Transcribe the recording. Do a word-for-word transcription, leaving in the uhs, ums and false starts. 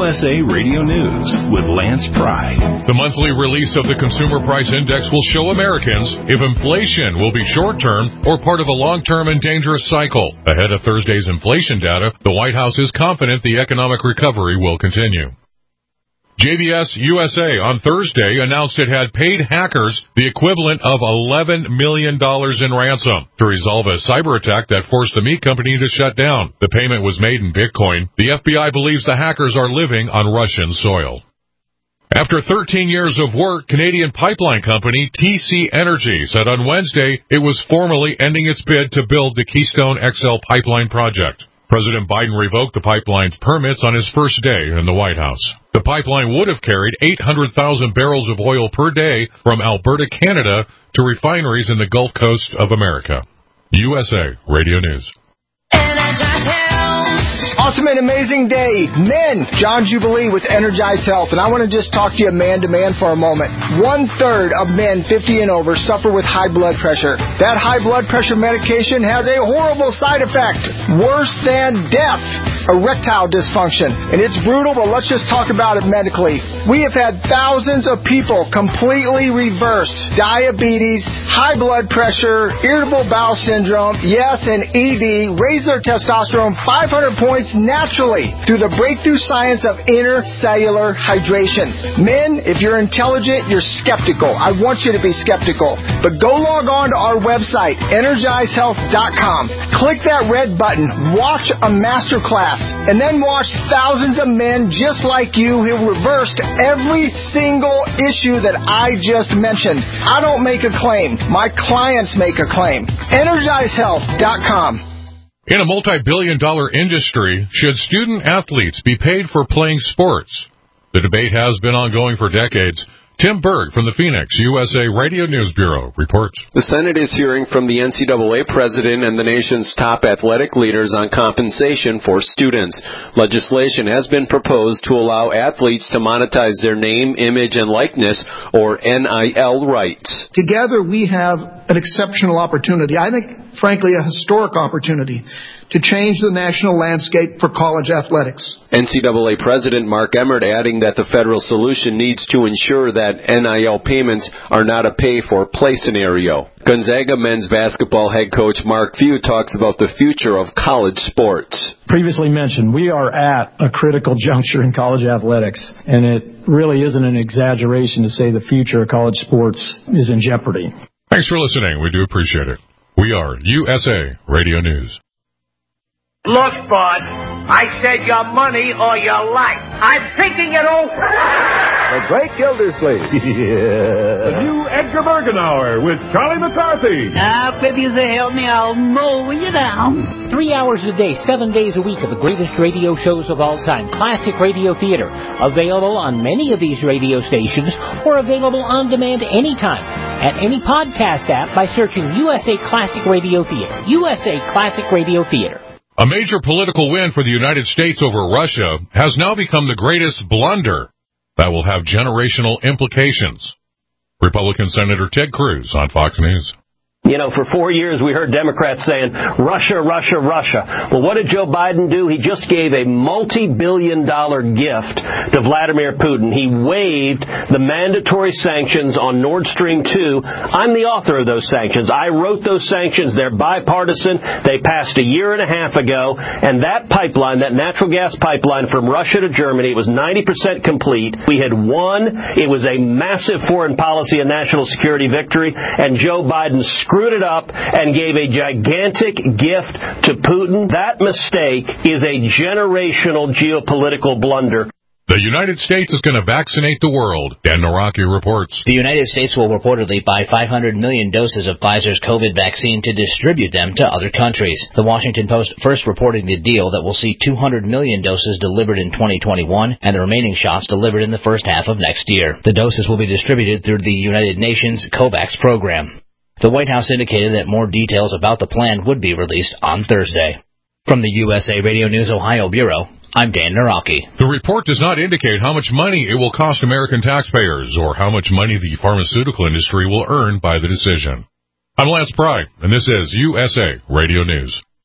S A Radio News with Lance Pry. The monthly release of the Consumer Price Index will show Americans if inflation will be short-term or part of a long-term and dangerous cycle. Ahead of Thursday's inflation data, the White House is confident the economic recovery will continue. J B S U S A on Thursday announced it had paid hackers the equivalent of eleven million dollars in ransom to resolve a cyber attack that forced the meat company to shut down. The payment was made in Bitcoin. The F B I believes the hackers are living on Russian soil. After thirteen years of work, Canadian pipeline company T C Energy said on Wednesday it was formally ending its bid to build the Keystone X L pipeline project. President Biden revoked the pipeline's permits on his first day in the White House. The pipeline would have carried eight hundred thousand barrels of oil per day from Alberta, Canada, to refineries in the Gulf Coast of America. U S A Radio News. Awesome and amazing day. Men, John Jubilee with Energize Health, and I want to just talk to you man to man for a moment. One-third of men fifty and over suffer with high blood pressure. That high blood pressure medication has a horrible side effect, worse than death, erectile dysfunction. And it's brutal, but let's just talk about it medically. We have had thousands of people completely reverse diabetes, high blood pressure, irritable bowel syndrome, yes, and E D, raise their testosterone five hundred points naturally through the breakthrough science of intercellular hydration. Men, if you're intelligent, you're skeptical. I want you to be skeptical. But go log on to our website, energize health dot com. Click that red button, watch a master class, and then watch thousands of men just like you who reversed every single issue that I just mentioned. I don't make a claim. My clients make a claim. energize health dot com. In a multi-billion dollar industry, should student athletes be paid for playing sports? The debate has been ongoing for decades. Tim Berg from the Phoenix U S A Radio News Bureau reports. The Senate is hearing from the N C double A president and the nation's top athletic leaders on compensation for students. Legislation has been proposed to allow athletes to monetize their name, image, and likeness, or N I L rights. Together we have an exceptional opportunity. I think, frankly, a historic opportunity to change the national landscape for college athletics. N C double A President Mark Emmert adding that the federal solution needs to ensure that N I L payments are not a pay-for-play scenario. Gonzaga men's basketball head coach Mark Few talks about the future of college sports. Previously mentioned, we are at a critical juncture in college athletics, and it really isn't an exaggeration to say the future of college sports is in jeopardy. Thanks for listening. We do appreciate it. We are U S A Radio News. Look, bud, I said your money or your life. I'm thinking it over. The Great Gildersleeve. Yeah. The new Edgar Bergen Hour with Charlie McCarthy. Now, if you say help me, I'll mow you down. Three hours a day, seven days a week of the greatest radio shows of all time. Classic Radio Theater. Available on many of these radio stations or available on demand anytime at any podcast app by searching U S A Classic Radio Theater. U S A Classic Radio Theater. A major political win for the United States over Russia has now become the greatest blunder that will have generational implications. Republican Senator Ted Cruz on Fox News. You know, for four years we heard Democrats saying, Russia, Russia, Russia. Well, what did Joe Biden do? He just gave a multi-billion dollar gift to Vladimir Putin. He waived the mandatory sanctions on Nord Stream two. I'm the author of those sanctions. I wrote those sanctions. They're bipartisan. They passed a year and a half ago. And that pipeline, that natural gas pipeline from Russia to Germany, it was ninety percent complete. We had won. It was a massive foreign policy and national security victory. And Joe Biden screwed it up and gave a gigantic gift to Putin. That mistake is a generational geopolitical blunder. The United States is going to vaccinate the world. Dan Naraki reports. The United States will reportedly buy five hundred million doses of Pfizer's COVID vaccine to distribute them to other countries. The Washington Post first reporting the deal that will see two hundred million doses delivered in twenty twenty-one and the remaining shots delivered in the first half of next year. The doses will be distributed through the United Nations COVAX program. The White House indicated that more details about the plan would be released on Thursday. From the U S A Radio News Ohio Bureau, I'm Dan Naraki. The report does not indicate how much money it will cost American taxpayers or how much money the pharmaceutical industry will earn by the decision. I'm Lance Pry, and this is U S A Radio News.